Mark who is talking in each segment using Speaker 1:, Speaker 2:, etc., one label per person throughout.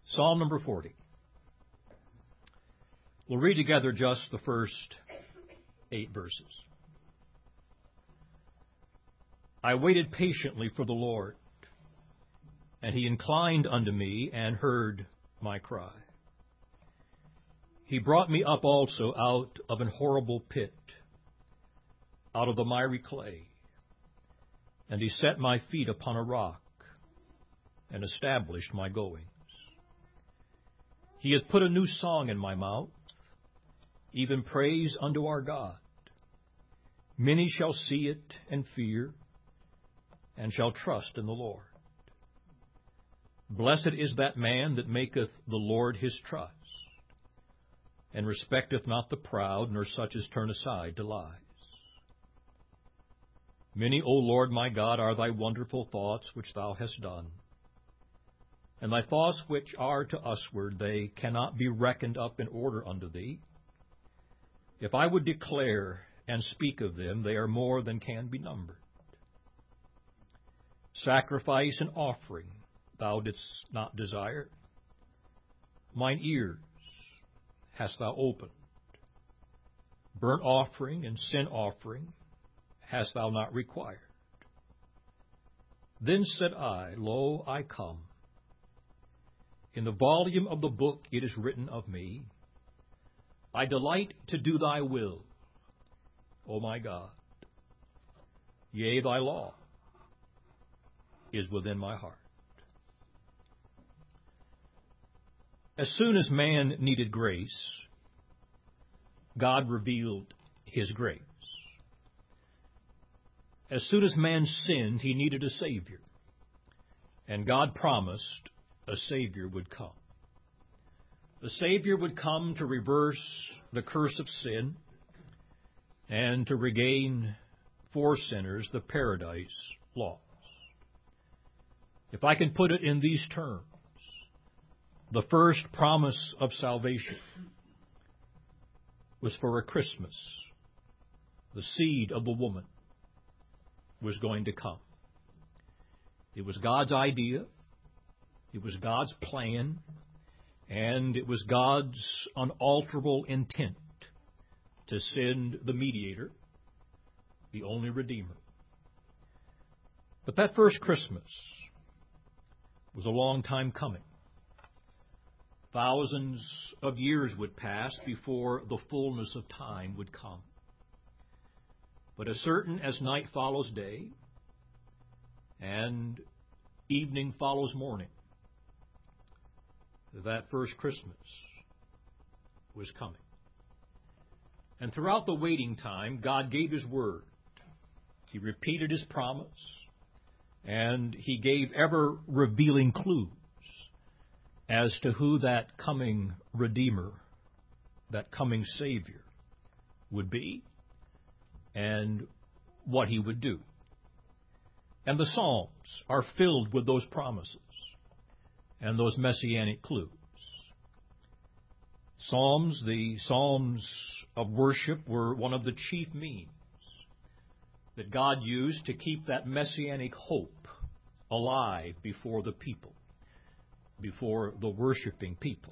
Speaker 1: Psalm number 40. We'll read together just the first 8 verses. I waited patiently for the Lord, and he inclined unto me and heard my cry. He brought me up also out of an horrible pit, out of the miry clay, and he set my feet upon a rock and established my goings. He hath put a new song in my mouth, even praise unto our God. Many shall see it and fear, and shall trust in the Lord. Blessed is that man that maketh the Lord his trust, and respecteth not the proud, nor such as turn aside to lies. Many, O Lord my God, are thy wonderful thoughts which thou hast done. And thy thoughts which are to usward, they cannot be reckoned up in order unto thee. If I would declare and speak of them, they are more than can be numbered. Sacrifice and offering thou didst not desire. Mine ears hast thou opened. Burnt offering and sin offering hast thou not required. Then said I, Lo, I come. In the volume of the book it is written of me, I delight to do thy will, O my God. Yea, thy law is within my heart. As soon as man needed grace, God revealed his grace. As soon as man sinned, he needed a Savior, and God promised a Savior would come. The Savior would come to reverse the curse of sin and to regain for sinners the paradise lost. If I can put it in these terms, the first promise of salvation was for a Christmas. The seed of the woman was going to come. It was God's idea. It was God's plan, and it was God's unalterable intent to send the mediator, the only Redeemer. But that first Christmas was a long time coming. Thousands of years would pass before the fullness of time would come. But as certain as night follows day, and evening follows morning, that first Christmas was coming. And throughout the waiting time, God gave his word. He repeated his promise, and he gave ever-revealing clues as to who that coming Redeemer, that coming Savior would be, and what he would do. And the Psalms are filled with those promises and those messianic clues. The Psalms of worship were one of the chief means that God used to keep that messianic hope alive before the people, before the worshiping people.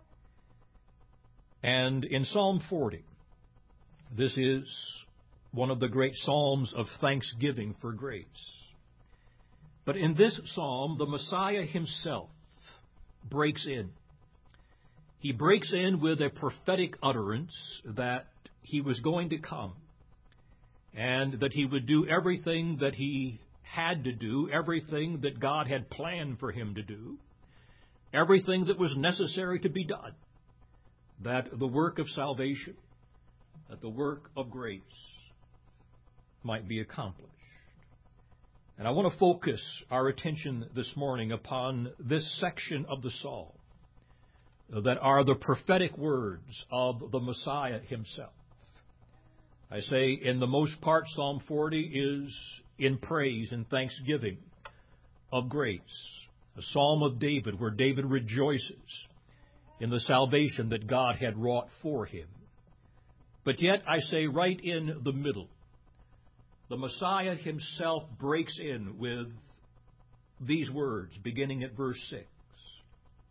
Speaker 1: And in Psalm 40, this is one of the great psalms of thanksgiving for grace. But in this psalm, the Messiah himself breaks in. He breaks in with a prophetic utterance that he was going to come and that he would do everything that he had to do, everything that God had planned for him to do, everything that was necessary to be done, that the work of salvation, that the work of grace might be accomplished. And I want to focus our attention this morning upon this section of the psalm that are the prophetic words of the Messiah himself. I say, in the most part, Psalm 40 is in praise and thanksgiving of grace, a psalm of David where David rejoices in the salvation that God had wrought for him. But yet, I say, right in the middle, the Messiah himself breaks in with these words, beginning at verse 6.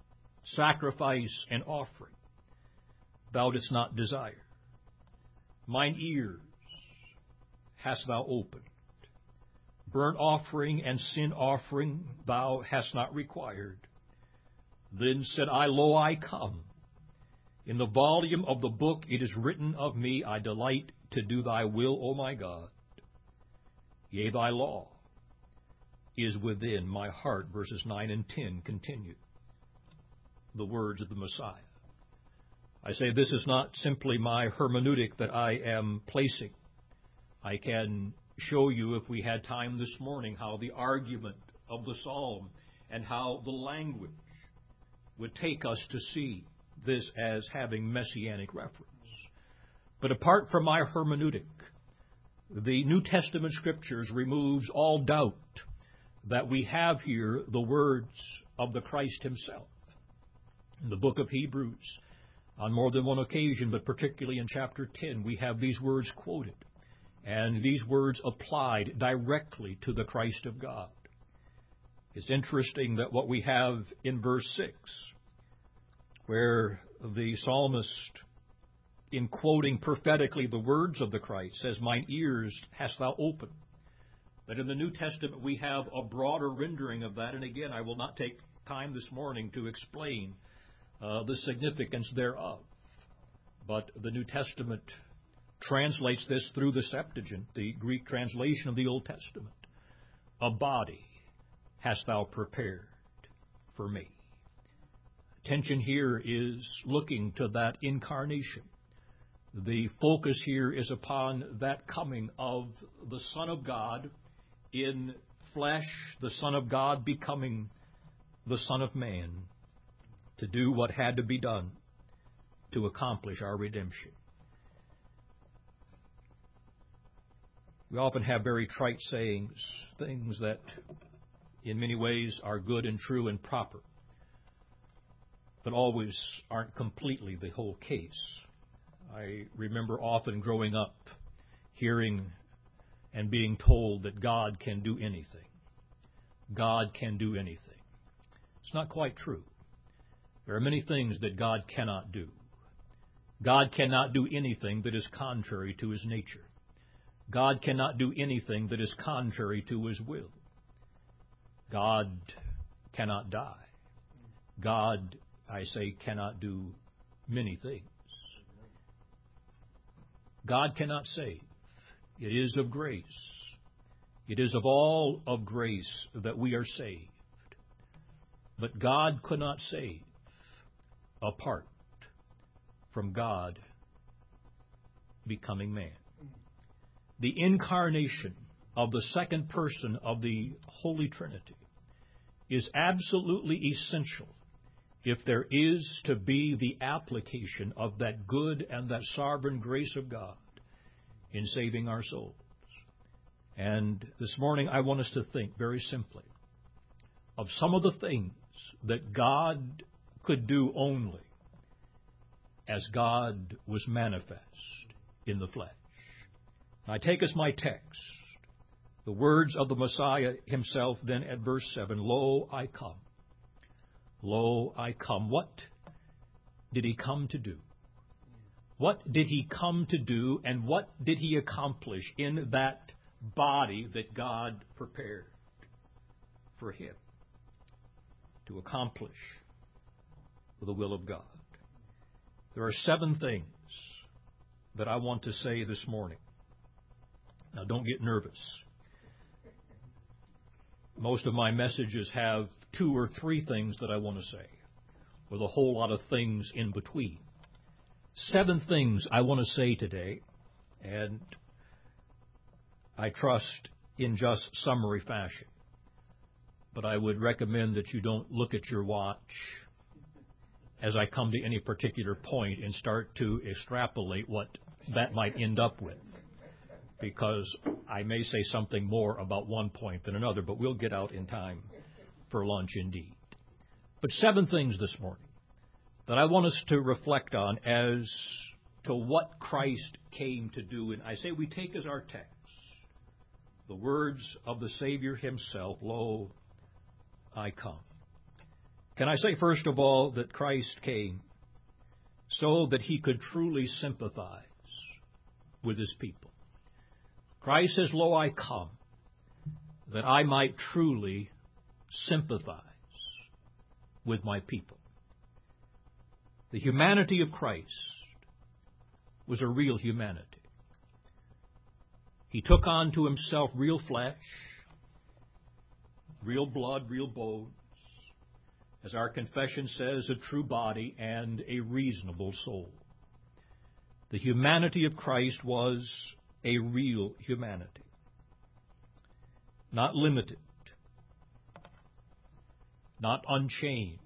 Speaker 1: sacrifice and offering thou didst not desire. Mine ears hast thou opened. Burnt offering and sin offering thou hast not required. Then said I, Lo, I come. In the volume of the book it is written of me, I delight to do thy will, O my God. Yea, thy law is within my heart. Verses 9 and 10 continue the words of the Messiah. I say this is not simply my hermeneutic that I am placing. I can show you, if we had time this morning, how the argument of the psalm and how the language would take us to see this as having messianic reference. But apart from my hermeneutic, the New Testament Scriptures removes all doubt that we have here the words of the Christ himself. In the book of Hebrews, on more than one occasion, but particularly in chapter 10, we have these words quoted, and these words applied directly to the Christ of God. It's interesting that what we have in verse 6, where the psalmist, in quoting prophetically the words of the Christ, says, Mine ears hast thou opened. But in the New Testament we have a broader rendering of that, and again, I will not take time this morning to explain the significance thereof. But the New Testament translates this through the Septuagint, the Greek translation of the Old Testament. A body hast thou prepared for me. Attention here is looking to that incarnation. The focus here is upon that coming of the Son of God in flesh, the Son of God becoming the Son of Man to do what had to be done to accomplish our redemption. We often have very trite sayings, things that in many ways are good and true and proper, but always aren't completely the whole case. I remember often growing up hearing and being told that God can do anything. God can do anything. It's not quite true. There are many things that God cannot do. God cannot do anything that is contrary to his nature. God cannot do anything that is contrary to his will. God cannot die. God, I say, cannot do many things. God cannot save. It is of grace. It is of all of grace that we are saved. But God could not save apart from God becoming man. The incarnation of the second person of the Holy Trinity is absolutely essential if there is to be the application of that good and that sovereign grace of God in saving our souls. And this morning I want us to think very simply of some of the things that God could do only as God was manifest in the flesh. I take as my text the words of the Messiah himself then at verse 7, Lo, I come. Lo, I come. What did he come to do? What did he come to do, and what did he accomplish in that body that God prepared for him to accomplish the will of God? There are 7 things that I want to say this morning. Now, don't get nervous. Most of my messages have 2 or 3 things that I want to say, with a whole lot of things in between. 7 things I want to say today, and I trust in just summary fashion. But I would recommend that you don't look at your watch as I come to any particular point and start to extrapolate what that might end up with, because I may say something more about one point than another, but we'll get out in time for lunch indeed. But 7 things this morning that I want us to reflect on as to what Christ came to do. And I say we take as our text the words of the Savior himself, Lo, I come. Can I say, first of all, that Christ came so that he could truly sympathize with his people. Christ says, "Lo, I come, that I might truly sympathize with my people." The humanity of Christ was a real humanity. He took on to himself real flesh, real blood, real bones, as our confession says, a true body and a reasonable soul. The humanity of Christ was a real humanity, not limited, not unchanged.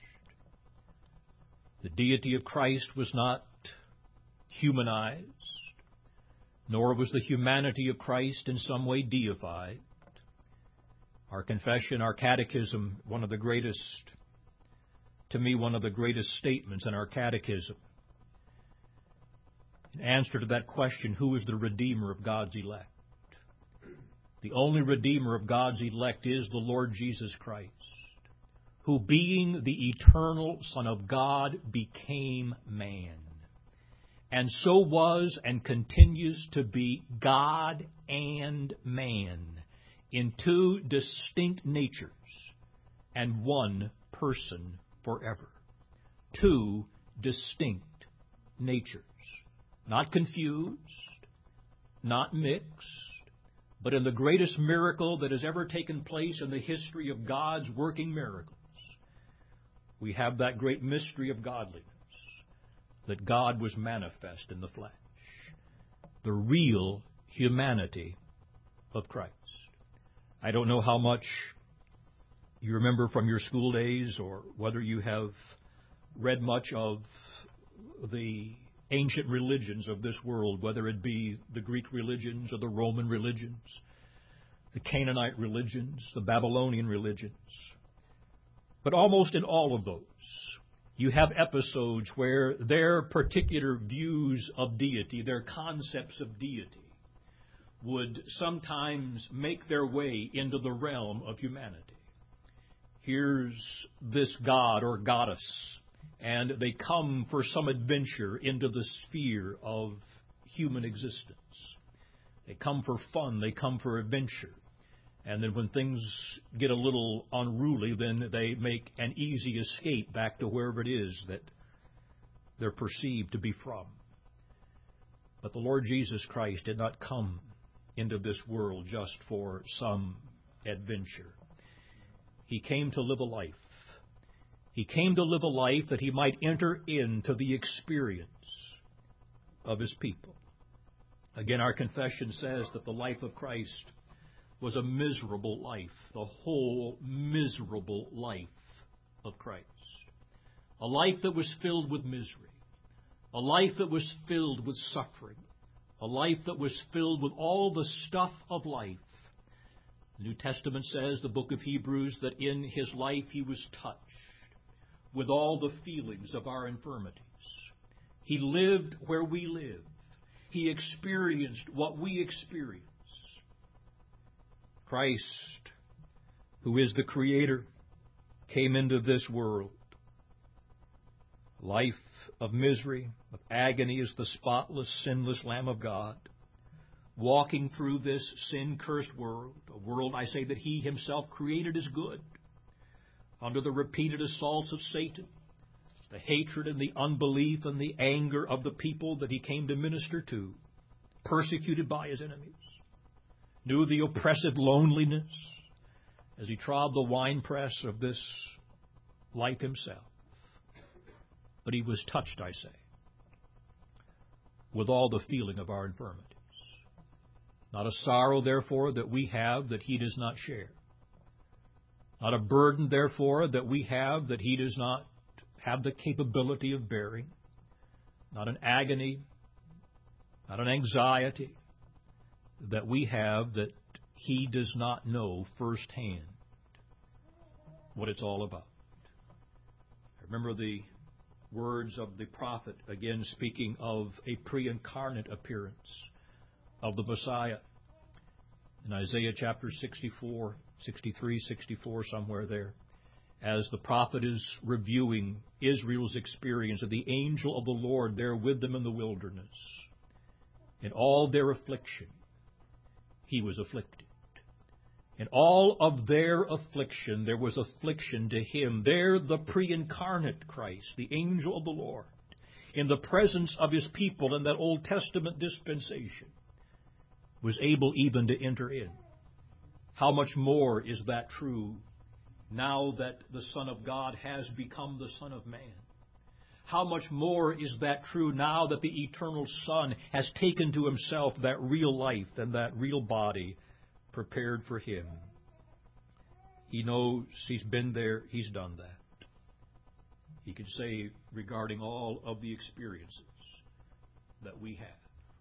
Speaker 1: The deity of Christ was not humanized, nor was the humanity of Christ in some way deified. Our confession, our catechism, one of the greatest statements in our catechism, in answer to that question, who is the Redeemer of God's elect? The only Redeemer of God's elect is the Lord Jesus Christ, who, being the eternal Son of God, became man, and so was and continues to be God and man in two distinct natures and one person forever. Two distinct natures, not confused, not mixed, but in the greatest miracle that has ever taken place in the history of God's working miracles, we have that great mystery of godliness, that God was manifest in the flesh, the real humanity of Christ. I don't know how much you remember from your school days, or whether you have read much of the ancient religions of this world, whether it be the Greek religions or the Roman religions, the Canaanite religions, the Babylonian religions. But almost in all of those, you have episodes where their particular views of deity, their concepts of deity, would sometimes make their way into the realm of humanity. Here's this god or goddess, and they come for some adventure into the sphere of human existence. They come for fun, they come for adventure. And then when things get a little unruly, then they make an easy escape back to wherever it is that they're perceived to be from. But the Lord Jesus Christ did not come into this world just for some adventure. He came to live a life. He came to live a life that he might enter into the experience of his people. Again, our confession says that the life of Christ was a miserable life, the whole miserable life of Christ. A life that was filled with misery, a life that was filled with suffering, a life that was filled with all the stuff of life. The New Testament says, the book of Hebrews, that in his life he was touched with all the feelings of our infirmities. He lived where we live. He experienced what we experience. Christ, who is the Creator, came into this world. Life of misery, of agony, as the spotless, sinless Lamb of God, walking through this sin-cursed world, a world, I say, that he himself created as good, under the repeated assaults of Satan, the hatred and the unbelief and the anger of the people that he came to minister to, persecuted by his enemies, knew the oppressive loneliness as he trod the winepress of this life himself. But he was touched, I say, with all the feeling of our infirmities. Not a sorrow, therefore, that we have that he does not share. Not a burden, therefore, that we have that he does not have the capability of bearing. Not an agony, not an anxiety that we have that he does not know firsthand what it's all about. I remember the words of the prophet, again speaking of a pre-incarnate appearance of the Messiah. In Isaiah chapter 63, 64, somewhere there, as the prophet is reviewing Israel's experience of the angel of the Lord there with them in the wilderness. In all their affliction, he was afflicted. In all of their affliction, there was affliction to him. There, the pre-incarnate Christ, the angel of the Lord, in the presence of his people in that Old Testament dispensation, was able even to enter in. How much more is that true now that the Son of God has become the Son of Man? How much more is that true now that the eternal Son has taken to himself that real life and that real body prepared for him? He knows, he's been there, he's done that. He could say regarding all of the experiences that we have.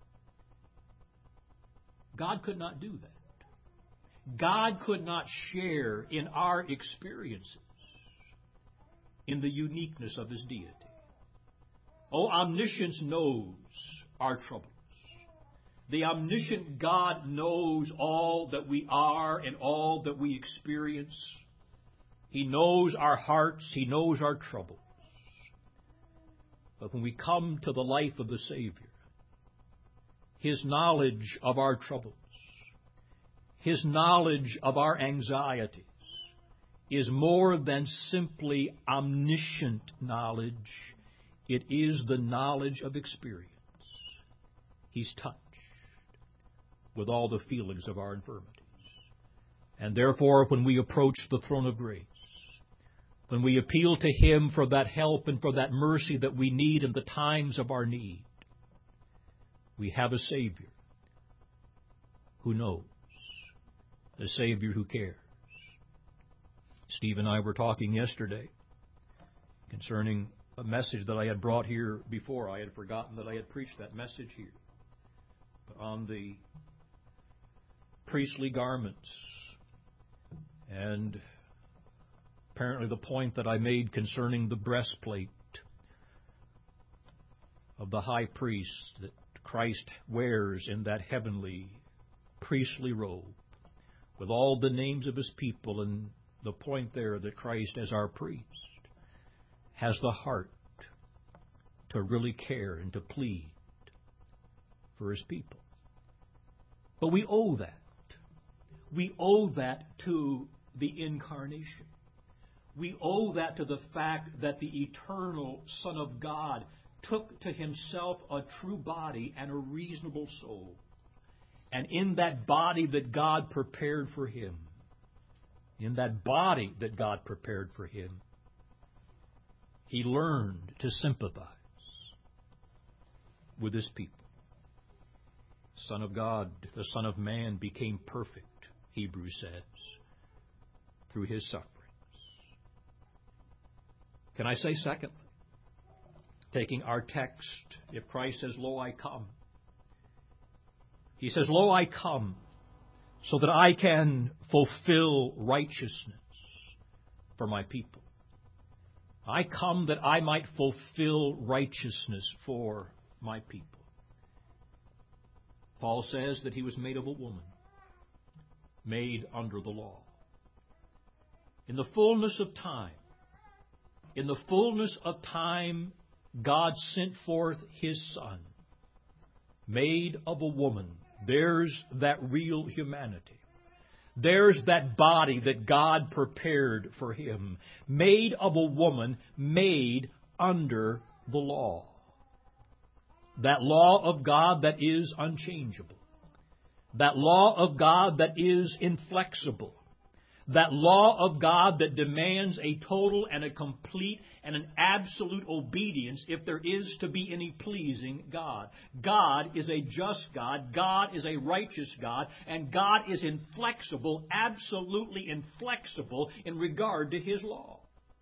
Speaker 1: God could not do that. God could not share in our experiences in the uniqueness of his deity. Oh, omniscience knows our troubles. The omniscient God knows all that we are and all that we experience. He knows our hearts. He knows our troubles. But when we come to the life of the Savior, his knowledge of our troubles, his knowledge of our anxieties, is more than simply omniscient knowledge. It is the knowledge of experience. He's touched with all the feelings of our infirmities. And therefore, when we approach the throne of grace, when we appeal to him for that help and for that mercy that we need in the times of our need, we have a Savior who knows, a Savior who cares. Steve and I were talking yesterday concerning a message that I had brought here before. I had forgotten that I had preached that message here. But on the priestly garments, and apparently the point that I made concerning the breastplate of the high priest that Christ wears in that heavenly priestly robe with all the names of his people, and the point there that Christ as our priest has the heart to really care and to plead for his people. But we owe that. We owe that to the incarnation. We owe that to the fact that the eternal Son of God took to himself a true body and a reasonable soul. And in that body that God prepared for him, he learned to sympathize with his people. Son of God, the Son of Man, became perfect, Hebrews says, through his sufferings. Can I say secondly, taking our text, if Christ says, "Lo, I come," he says, "Lo, I come so that I can fulfill righteousness for my people. I come that I might fulfill righteousness for my people." Paul says that he was made of a woman, made under the law. In the fullness of time, God sent forth his Son, made of a woman. There's that real humanity. There's that body that God prepared for him, made of a woman, made under the law. That law of God that is unchangeable. That law of God that is inflexible. That law of God that demands a total and a complete and an absolute obedience if there is to be any pleasing God. God is a just God. God is a righteous God. And God is inflexible, absolutely inflexible in regard to his law.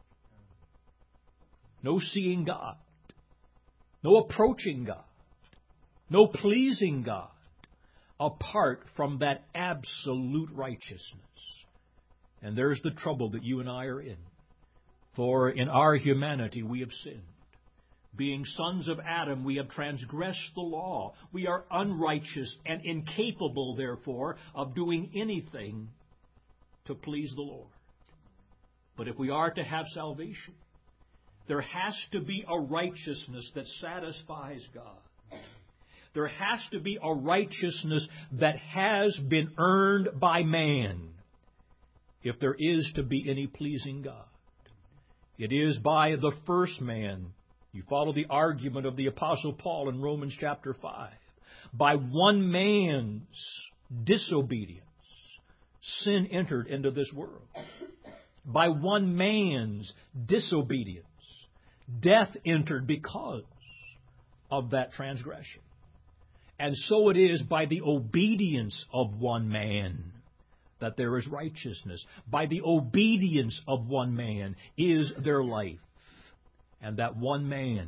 Speaker 1: No seeing God. No approaching God. No pleasing God apart from that absolute righteousness. And there's the trouble that you and I are in. For in our humanity we have sinned. Being sons of Adam, we have transgressed the law. We are unrighteous and incapable, therefore, of doing anything to please the Lord. But if we are to have salvation, there has to be a righteousness that satisfies God. There has to be a righteousness that has been earned by man if there is to be any pleasing God. It is by the first man. You follow the argument of the Apostle Paul in Romans chapter 5. By one man's disobedience, sin entered into this world. By one man's disobedience, death entered because of that transgression. And so it is by the obedience of one man that there is righteousness. By the obedience of one man is there life. And that one man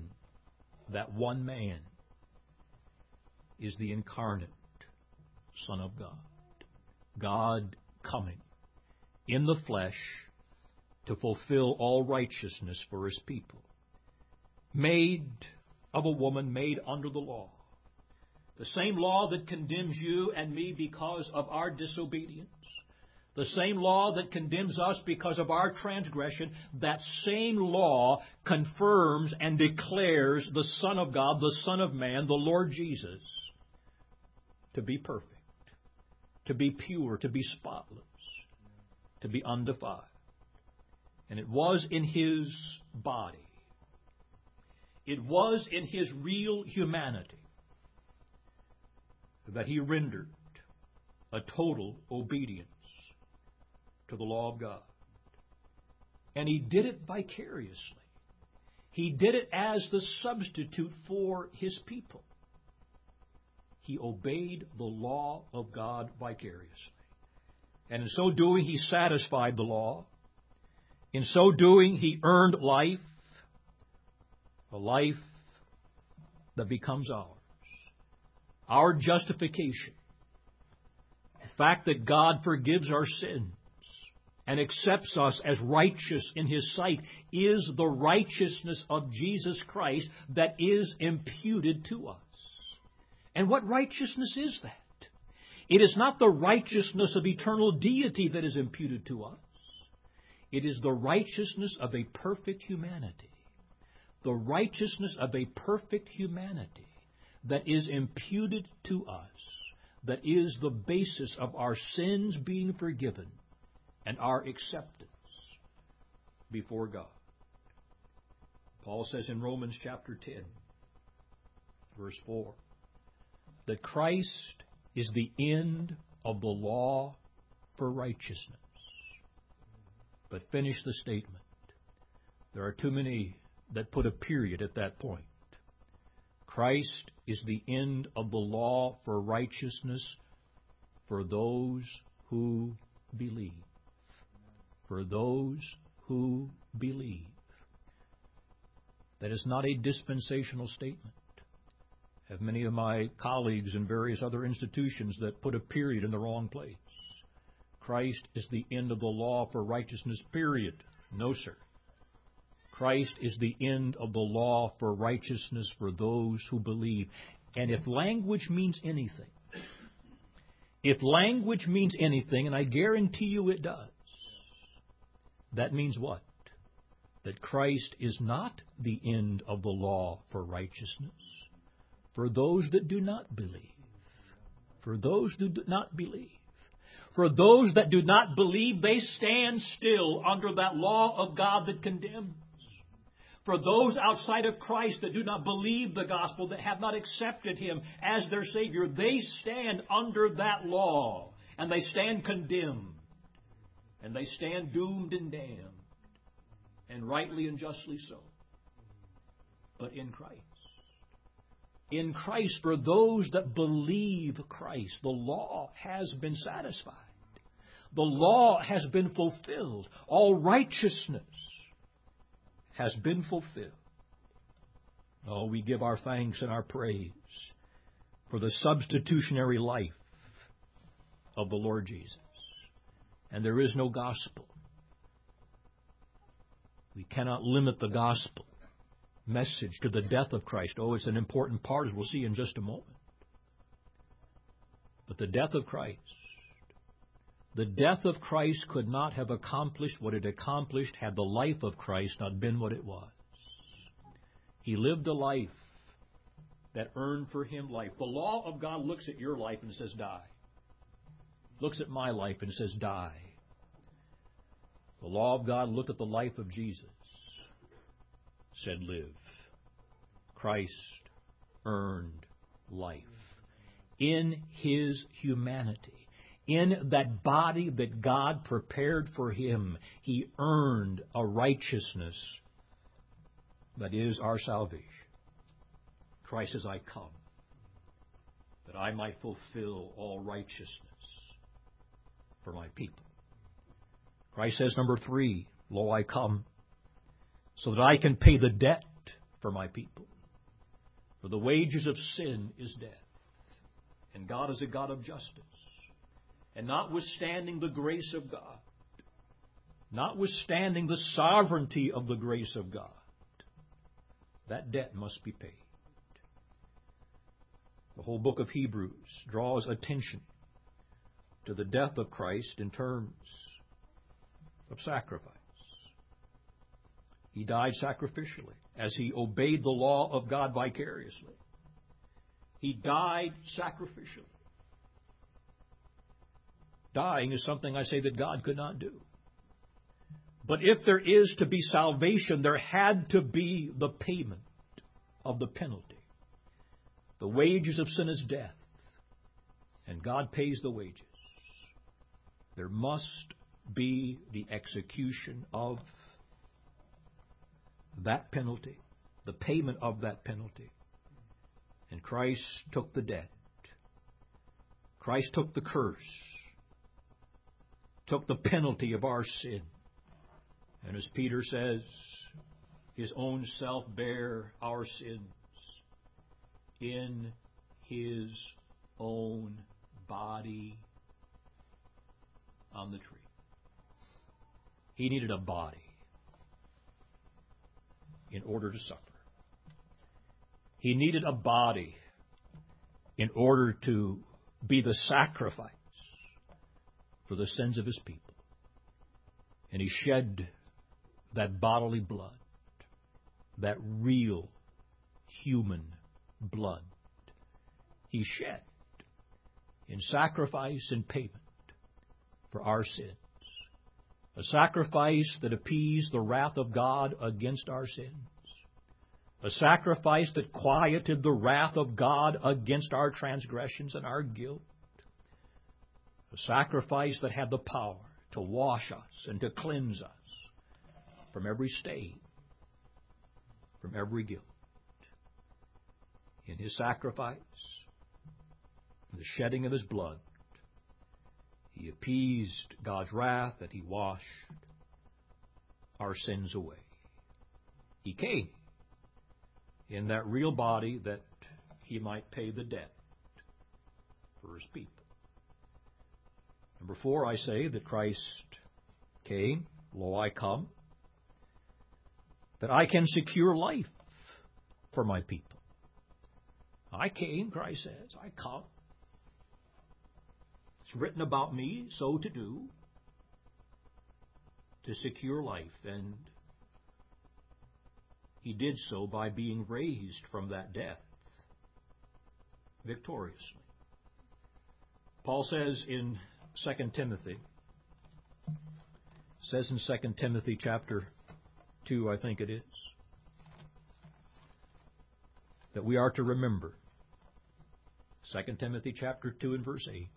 Speaker 1: is the incarnate Son of God. God coming in the flesh to fulfill all righteousness for His people. Made of a woman, made under the law. The same law that condemns you and me because of our disobedience. The same law that condemns us because of our transgression, that same law confirms and declares the Son of God, the Son of Man, the Lord Jesus, to be perfect, to be pure, to be spotless, to be undefiled. And it was in His body, it was in His real humanity that He rendered a total obedience to the law of God. And He did it vicariously. He did it as the substitute for His people. He obeyed the law of God vicariously. And in so doing, He satisfied the law. In so doing, He earned life, a life that becomes ours. Our justification, the fact that God forgives our sins and accepts us as righteous in His sight, is the righteousness of Jesus Christ that is imputed to us. And what righteousness is that? It is not the righteousness of eternal deity that is imputed to us. It is the righteousness of a perfect humanity. The righteousness of a perfect humanity that is imputed to us, that is the basis of our sins being forgiven and our acceptance before God. Paul says in Romans chapter 10, verse 4, that Christ is the end of the law for righteousness. But finish the statement. There are too many that put a period at that point. Christ is the end of the law for righteousness for those who believe. For those who believe. That is not a dispensational statement. I have many of my colleagues in various other institutions that put a period in the wrong place. Christ is the end of the law for righteousness, period. No, sir. Christ is the end of the law for righteousness for those who believe. And if language means anything, and I guarantee you it does, that means what? That Christ is not the end of the law for righteousness for those that do not believe. For those who do not believe. For those that do not believe, they stand still under that law of God that condemns. For those outside of Christ that do not believe the gospel, that have not accepted Him as their Savior, they stand under that law, and they stand condemned, and they stand doomed and damned, and rightly and justly so. But in Christ, for those that believe Christ, the law has been satisfied. The law has been fulfilled. All righteousness has been fulfilled. Oh, we give our thanks and our praise for the substitutionary life of the Lord Jesus. And there is no gospel. We cannot limit the gospel message to the death of Christ. Oh, it's an important part, as we'll see in just a moment. But the death of Christ, The death of Christ could not have accomplished what it accomplished had the life of Christ not been what it was. He lived a life that earned for him life. The law of God looks at your life and says, die. Looks at my life and says, die. The law of God looked at the life of Jesus, said, live. Christ earned life. In his humanity, in that body that God prepared for him, he earned a righteousness that is our salvation. Christ says, I come, that I might fulfill all righteousness for my people. Christ says, number 3, lo, I come, so that I can pay the debt for my people. For the wages of sin is death. And God is a God of justice. And notwithstanding the grace of God, notwithstanding the sovereignty of the grace of God, that debt must be paid. The whole book of Hebrews draws attention to the death of Christ in terms of sacrifice. He died sacrificially as he obeyed the law of God vicariously. He died sacrificially. Dying is something I say that God could not do. But if there is to be salvation, there had to be the payment of the penalty. The wages of sin is death, and God pays the wages. There must be the execution of that penalty, the payment of that penalty. And Christ took the debt. Christ took the curse, took the penalty of our sin. And as Peter says, his own self bare our sins in his own body on the tree. He needed a body in order to suffer. He needed a body in order to be the sacrifice for the sins of his people. And he shed that bodily blood, that real human blood. He shed in sacrifice and payment for our sins. A sacrifice that appeased the wrath of God against our sins. A sacrifice that quieted the wrath of God against our transgressions and our guilt. A sacrifice that had the power to wash us and to cleanse us from every stain, from every guilt. In his sacrifice, in the shedding of his blood, he appeased God's wrath, that he washed our sins away. He came in that real body that he might pay the debt for his people. Number 4, I say that Christ came, lo, I come, that I can secure life for my people. I came, Christ says, I come. It's written about me, so to do, to secure life. And he did so by being raised from that death victoriously. Paul says in 2 Timothy, says in 2 Timothy chapter 2, I think it is, that we are to remember. 2 Timothy chapter 2 and verse 8.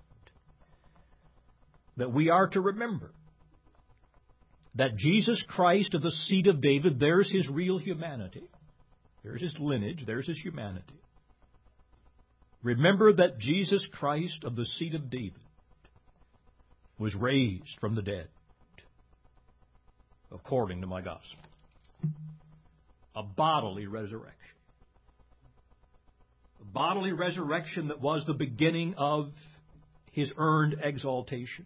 Speaker 1: That we are to remember that Jesus Christ of the seed of David, there's his real humanity. There's his lineage. There's his humanity. Remember that Jesus Christ of the seed of David was raised from the dead according to my gospel. A bodily resurrection. A bodily resurrection that was the beginning of his earned exaltation.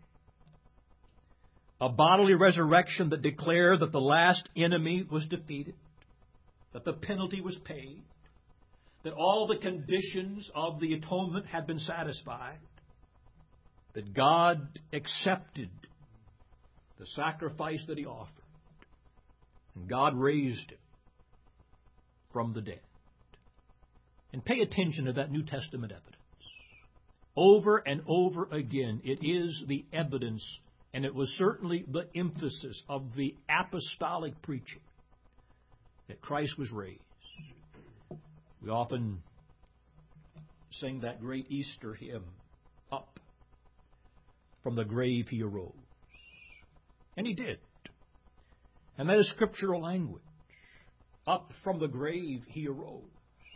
Speaker 1: A bodily resurrection that declared that the last enemy was defeated, that the penalty was paid, that all the conditions of the atonement had been satisfied, that God accepted the sacrifice that He offered, and God raised Him from the dead. And pay attention to that New Testament evidence. Over and over again, it is the evidence, and it was certainly the emphasis of the apostolic preaching, that Christ was raised. We often sing that great Easter hymn, Up from the grave He arose. And He did. And that is scriptural language. Up from the grave He arose.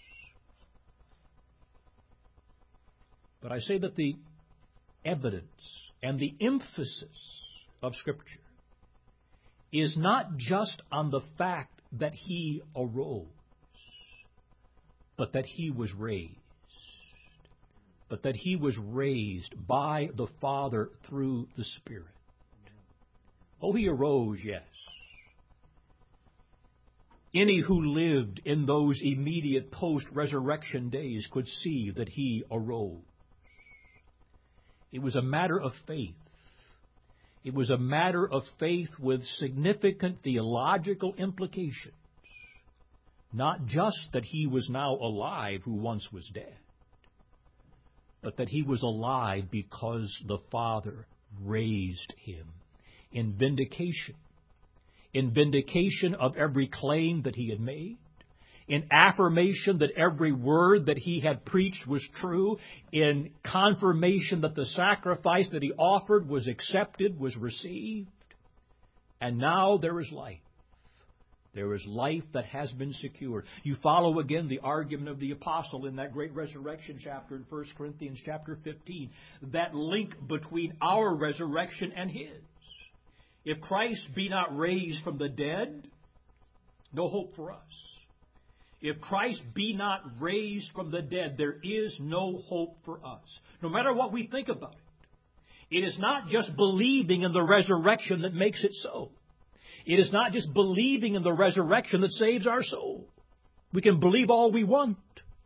Speaker 1: But I say that the evidence and the emphasis of Scripture is not just on the fact that He arose, but that He was raised. But that He was raised by the Father through the Spirit. Oh, He arose, yes. Any who lived in those immediate post-resurrection days could see that He arose. It was a matter of faith. It was a matter of faith with significant theological implications. Not just that He was now alive who once was dead, but that He was alive because the Father raised Him in vindication. In vindication of every claim that He had made, in affirmation that every word that He had preached was true, in confirmation that the sacrifice that He offered was accepted, was received. And now there is life. There is life that has been secured. You follow again the argument of the apostle in that great resurrection chapter in 1 Corinthians chapter 15. That link between our resurrection and His. If Christ be not raised from the dead, no hope for us. If Christ be not raised from the dead, there is no hope for us. No matter what we think about it. It is not just believing in the resurrection that makes it so. It is not just believing in the resurrection that saves our soul. We can believe all we want.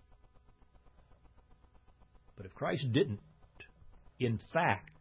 Speaker 1: But if Christ didn't, in fact,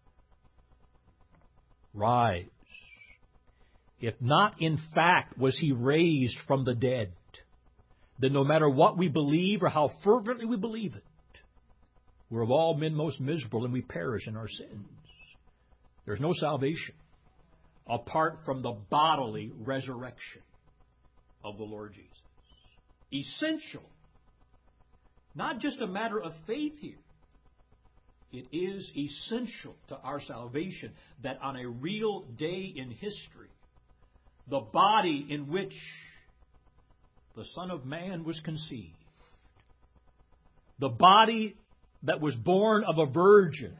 Speaker 1: rise, if not in fact was He raised from the dead, then no matter what we believe or how fervently we believe it, we're of all men most miserable and we perish in our sins. There's no salvation apart from the bodily resurrection of the Lord Jesus. Essential. Not just a matter of faith here. It is essential to our salvation that on a real day in history, the body in which the Son of Man was conceived, the body that was born of a virgin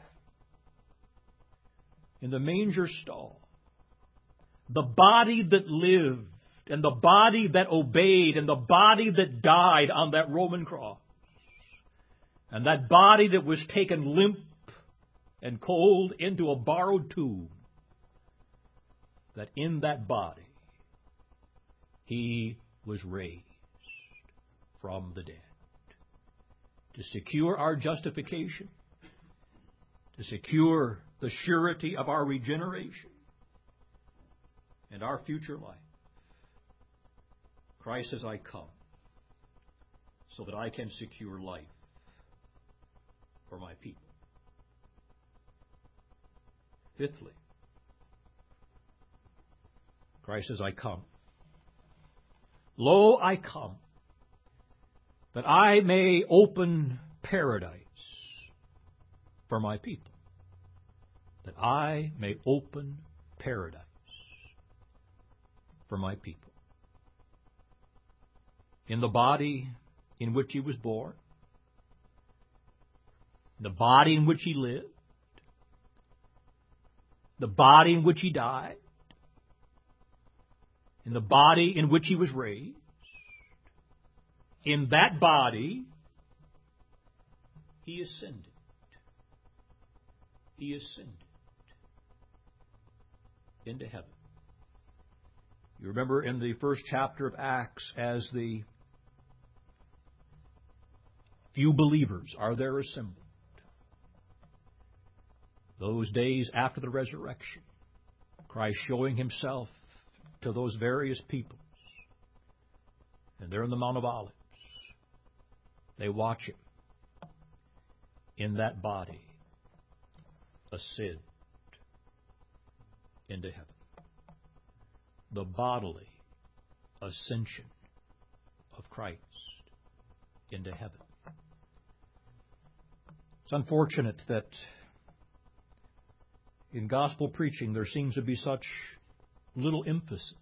Speaker 1: in the manger stall, the body that lived, and the body that obeyed, and the body that died on that Roman cross, and that body that was taken limp and cold into a borrowed tomb, that in that body He was raised from the dead to secure our justification, to secure the surety of our regeneration and our future life. Christ says, I come so that I can secure life for my people. Fifthly, Christ says, I come. Lo, I come, that I may open paradise for my people. That I may open paradise for my people. In the body in which He was born, the body in which He lived, the body in which He died, in the body in which He was raised, in that body, He ascended. He ascended into heaven. You remember in the first chapter of Acts, as the few believers are there assembled, Those days after the resurrection, Christ showing Himself to those various peoples. And they're in the Mount of Olives. They watch Him in that body ascend into heaven. The bodily ascension of Christ into heaven. It's unfortunate that in gospel preaching there seems to be such little emphasis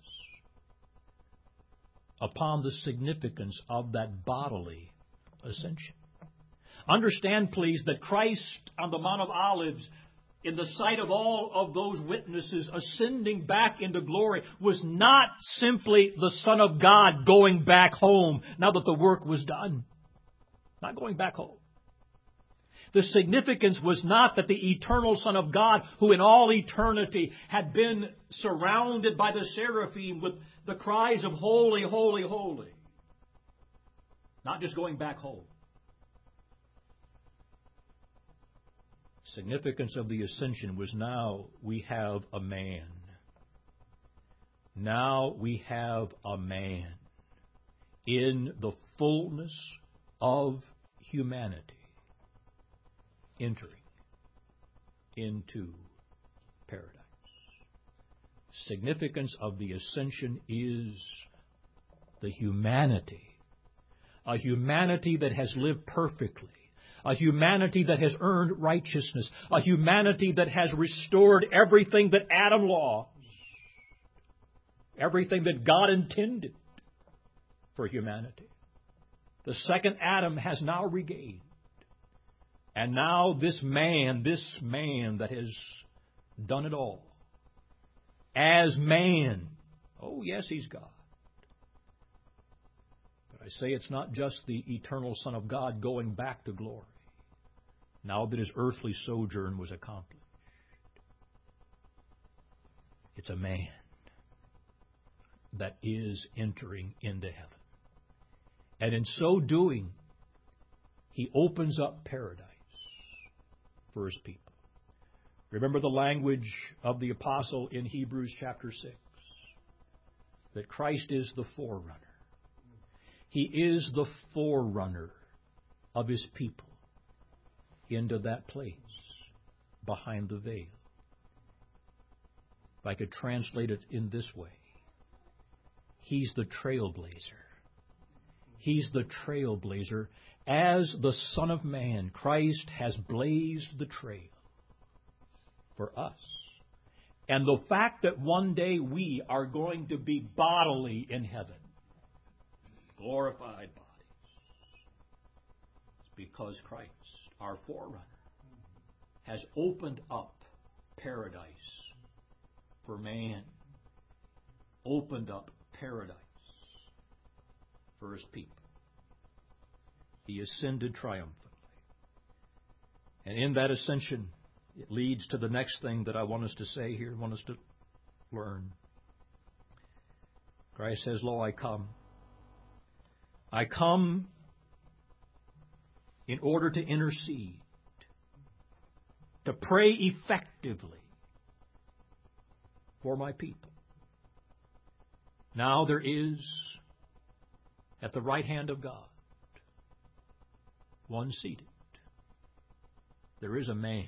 Speaker 1: upon the significance of that bodily ascension. Understand, please, that Christ on the Mount of Olives, in the sight of all of those witnesses ascending back into glory, was not simply the Son of God going back home now that the work was done. Not going back home. The significance was not that the eternal Son of God, who in all eternity had been surrounded by the seraphim with the cries of holy, holy, holy. Not just going back home. Significance of the ascension was now we have a man. Now we have a man in the fullness of humanity entering into paradise. Significance of the ascension is the humanity. A humanity that has lived perfectly. A humanity that has earned righteousness. A humanity that has restored everything that Adam lost. Everything that God intended for humanity. The second Adam has now regained. And now this man that has done it all, as man, oh yes, He's God. But I say it's not just the eternal Son of God going back to glory, now that His earthly sojourn was accomplished. It's a man that is entering into heaven. And in so doing, He opens up paradise for His people. Remember the language of the apostle in Hebrews chapter 6, that Christ is the forerunner. He is the forerunner of His people into that place behind the veil. If I could translate it in this way, He's the trailblazer. He's the trailblazer. As the Son of Man, Christ has blazed the trail for us. And the fact that one day we are going to be bodily in heaven, glorified bodies, is because Christ, our forerunner, has opened up paradise for man, opened up paradise for His people. He ascended triumphantly. And in that ascension, it leads to the next thing that I want us to say here, want us to learn. Christ says, Lo, I come. I come in order to intercede, to pray effectively for my people. Now there is, at the right hand of God, one seated. There is a man.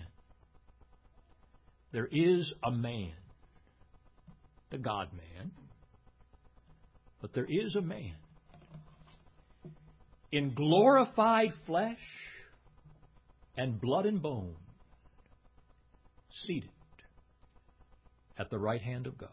Speaker 1: There is a man. The God-man. But there is a man in glorified flesh and blood and bone, seated at the right hand of God.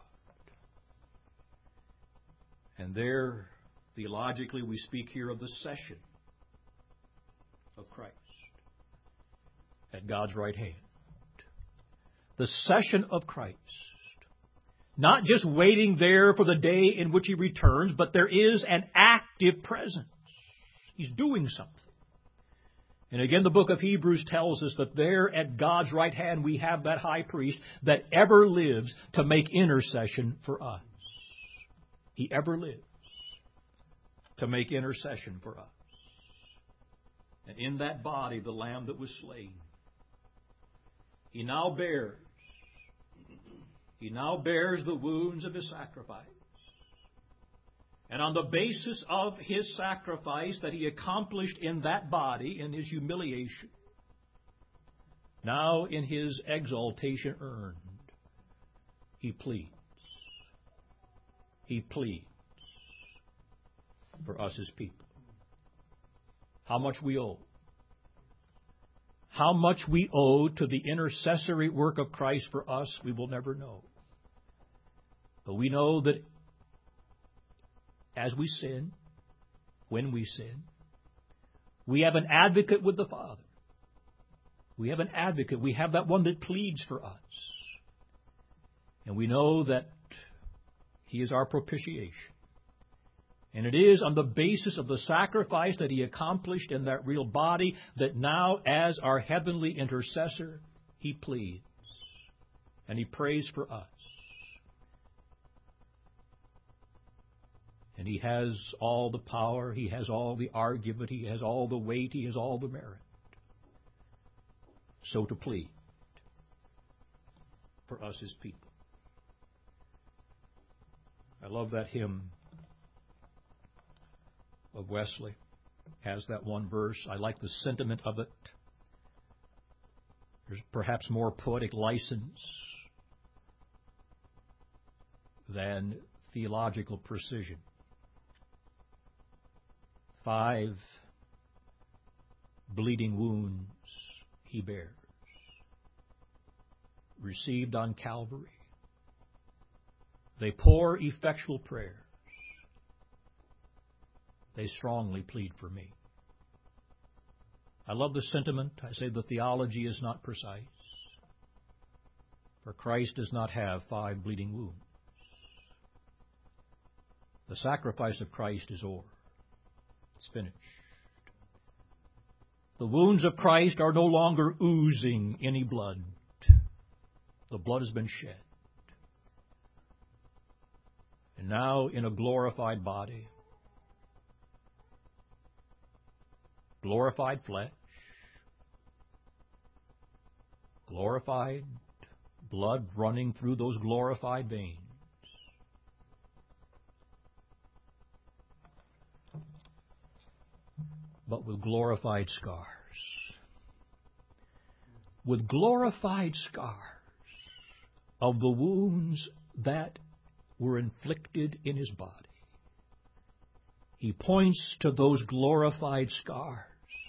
Speaker 1: And there, theologically, we speak here of the session of Christ at God's right hand. The session of Christ. Not just waiting there for the day in which He returns, but there is an active presence. He's doing something. And again, the book of Hebrews tells us that there at God's right hand we have that high priest that ever lives to make intercession for us. He ever lives to make intercession for us. And in that body, the Lamb that was slain He now bears. He now bears the wounds of His sacrifice. And on the basis of His sacrifice that He accomplished in that body, in His humiliation, now in His exaltation earned, He pleads. He pleads for us, His people. How much we owe. How much we owe to the intercessory work of Christ for us, we will never know. But we know that as we sin, when we sin, we have an advocate with the Father. We have an advocate. We have that one that pleads for us. And we know that He is our propitiation. And it is on the basis of the sacrifice that He accomplished in that real body that now, as our heavenly intercessor, He pleads. And He prays for us. And He has all the power, He has all the argument, He has all the weight, He has all the merit. So to plead for us, His people. I love that hymn of Wesley. Has that one verse. I like the sentiment of it. There's perhaps more poetic license than theological precision. 5 bleeding wounds He bears, received on Calvary. They pour effectual prayers. They strongly plead for me. I love the sentiment. I say the theology is not precise. For Christ does not have 5 bleeding wounds. The sacrifice of Christ is o'er. It's finished. The wounds of Christ are no longer oozing any blood. The blood has been shed. And now in a glorified body, glorified flesh, glorified blood running through those glorified veins, but with glorified scars. With glorified scars of the wounds that were inflicted in His body. He points to those glorified scars.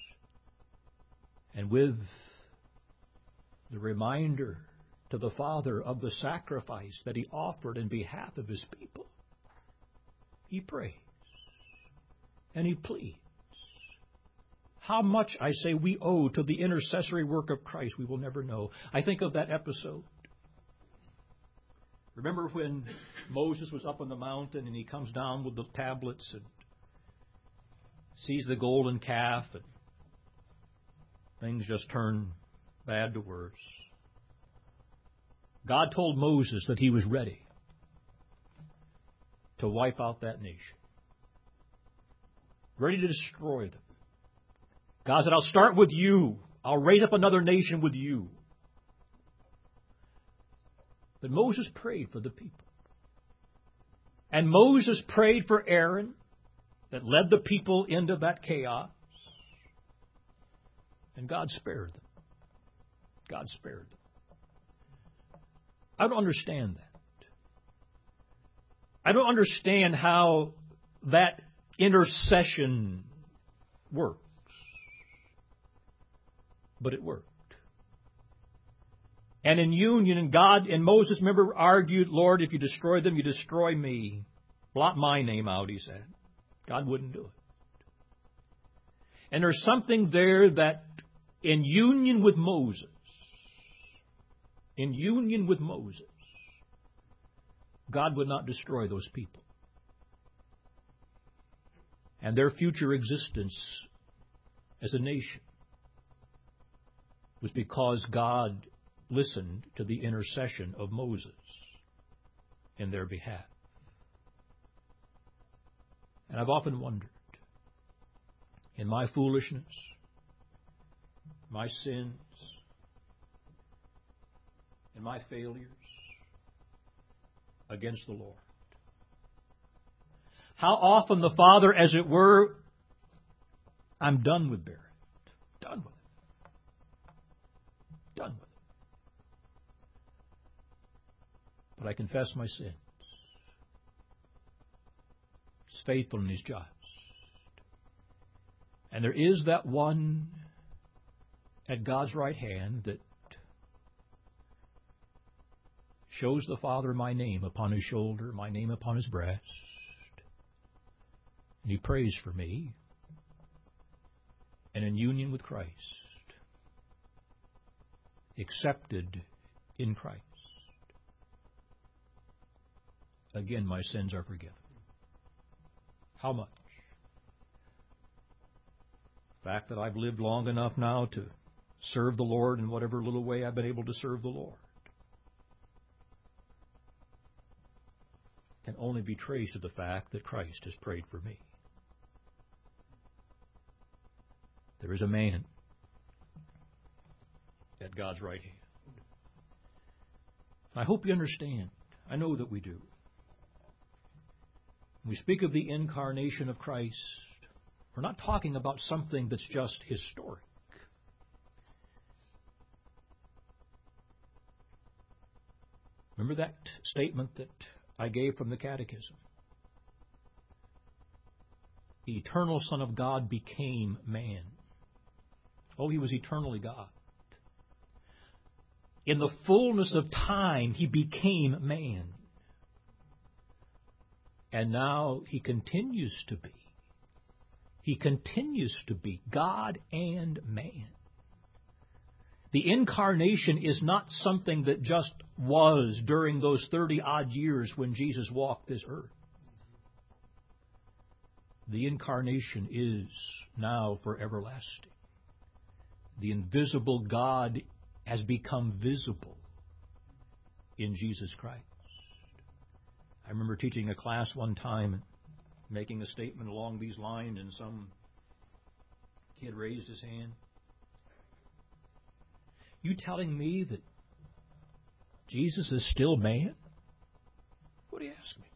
Speaker 1: And with the reminder to the Father of the sacrifice that He offered in behalf of His people, He prays and He pleads. How much, I say, we owe to the intercessory work of Christ, we will never know. I think of that episode. Remember when Moses was up on the mountain and he comes down with the tablets and sees the golden calf and things just turn bad to worse. God told Moses that He was ready to wipe out that nation. Ready to destroy them. God said, I'll start with you. I'll raise up another nation with you. But Moses prayed for the people. And Moses prayed for Aaron that led the people into that chaos. And God spared them. God spared them. I don't understand that. I don't understand how that intercession works. But it worked. And in union, and God and Moses, remember, argued, Lord, if you destroy them, you destroy me. Blot my name out, he said. God wouldn't do it. And there's something there that in union with Moses, God would not destroy those people. And their future existence as a nation was because God listened to the intercession of Moses in their behalf. And I've often wondered, in my foolishness, my sins, and my failures against the Lord. How often the Father, as it were, I'm done with bearing it. Done with it. Done with it. But I confess my sins. He's faithful and He's just. And there is that one at God's right hand that shows the Father my name upon His shoulder, my name upon His breast. And He prays for me. And in union with Christ, accepted in Christ, again my sins are forgiven. How much? The fact that I've lived long enough now to serve the Lord in whatever little way I've been able to serve the Lord can only be traced to the fact that Christ has prayed for me. There is a man at God's right hand. I hope you understand. I know that we do. When we speak of the incarnation of Christ, we're not talking about something that's just historic. Remember that statement that I gave from the Catechism? The eternal Son of God became man. Oh, He was eternally God. In the fullness of time, He became man. And now He continues to be. He continues to be God and man. The incarnation is not something that just was during those 30-odd years when Jesus walked this earth. The incarnation is now for everlasting. The invisible God has become visible in Jesus Christ. I remember teaching a class one time and making a statement along these lines, and some kid raised his hand. You telling me that Jesus is still man? What do you ask me?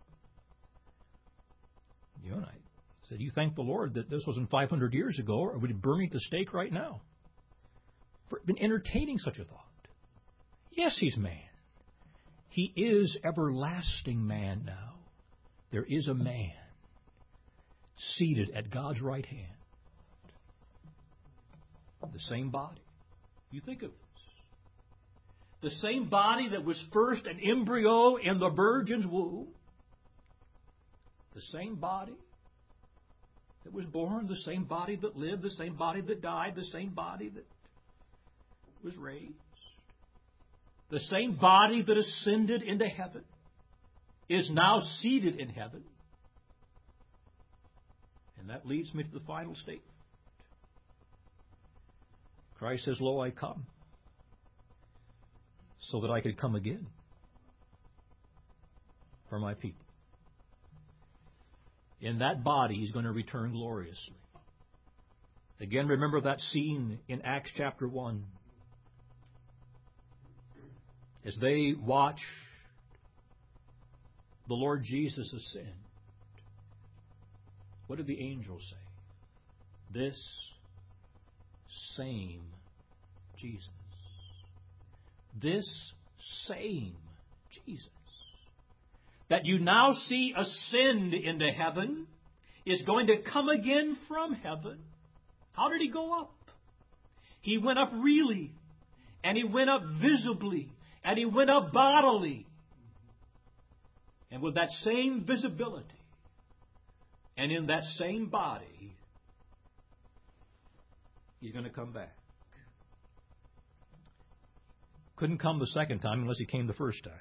Speaker 1: You know, and I said, you thank the Lord that this wasn't 500 years ago, or would it burn me at the stake right now? For been entertaining such a thought. Yes, He's man. He is everlasting man now. There is a man seated at God's right hand. The same body. You think of this. The same body that was first an embryo in the virgin's womb. The same body that was born, the same body that lived, the same body that died, the same body that was raised. The same body that ascended into heaven is now seated in heaven. And that leads me to the final statement. Christ says, Lo, I come, so that I could come again for my people. In that body, He's going to return gloriously. Again, remember that scene in Acts chapter 1. As they watch the Lord Jesus ascend, what did the angels say? This same Jesus. This same Jesus that you now see ascend into heaven is going to come again from heaven. How did He go up? He went up really, and He went up visibly, and He went up bodily. And with that same visibility, and in that same body, He's going to come back. Couldn't come the second time unless He came the first time.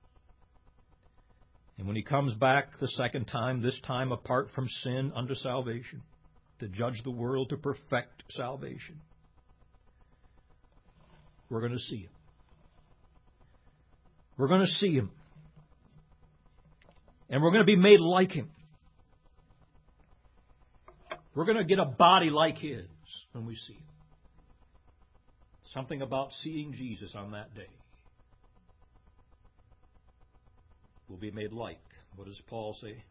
Speaker 1: And when He comes back the second time, this time apart from sin unto salvation, to judge the world, to perfect salvation, we're going to see Him. We're going to see Him. And we're going to be made like Him. We're going to get a body like His when we see Him. Something about seeing Jesus on that day. We'll be made like. What does Paul say?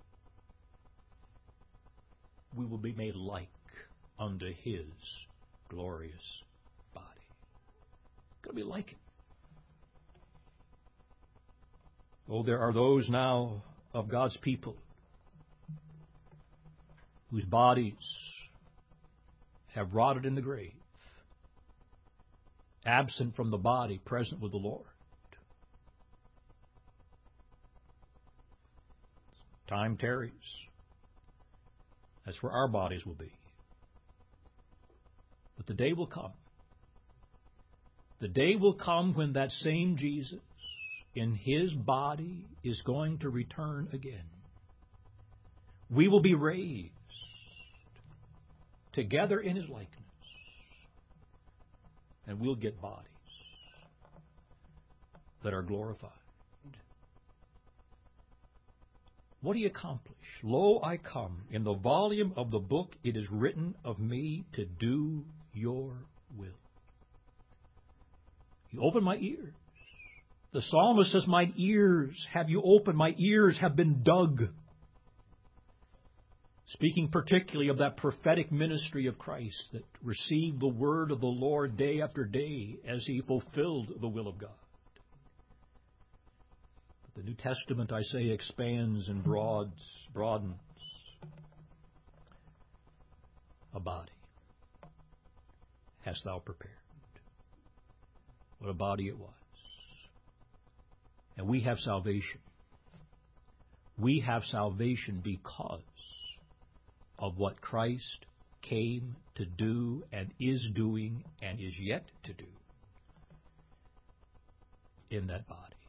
Speaker 1: We will be made like unto His glorious body. Going to be like it. Oh, there are those now of God's people whose bodies have rotted in the grave, absent from the body, present with the Lord. Time tarries. That's where our bodies will be. But the day will come. The day will come when that same Jesus in His body is going to return again. We will be raised together in His likeness. And we'll get bodies that are glorified. What do you accomplish? Lo, I come. In the volume of the book it is written of me to do your will. You open my ears. The psalmist says, mine ears have you opened, my ears have been dug. Speaking particularly of that prophetic ministry of Christ that received the word of the Lord day after day as He fulfilled the will of God. The New Testament, I say, expands and broadens a body. Hast thou prepared? What a body it was. And we have salvation. We have salvation because of what Christ came to do and is doing and is yet to do in that body.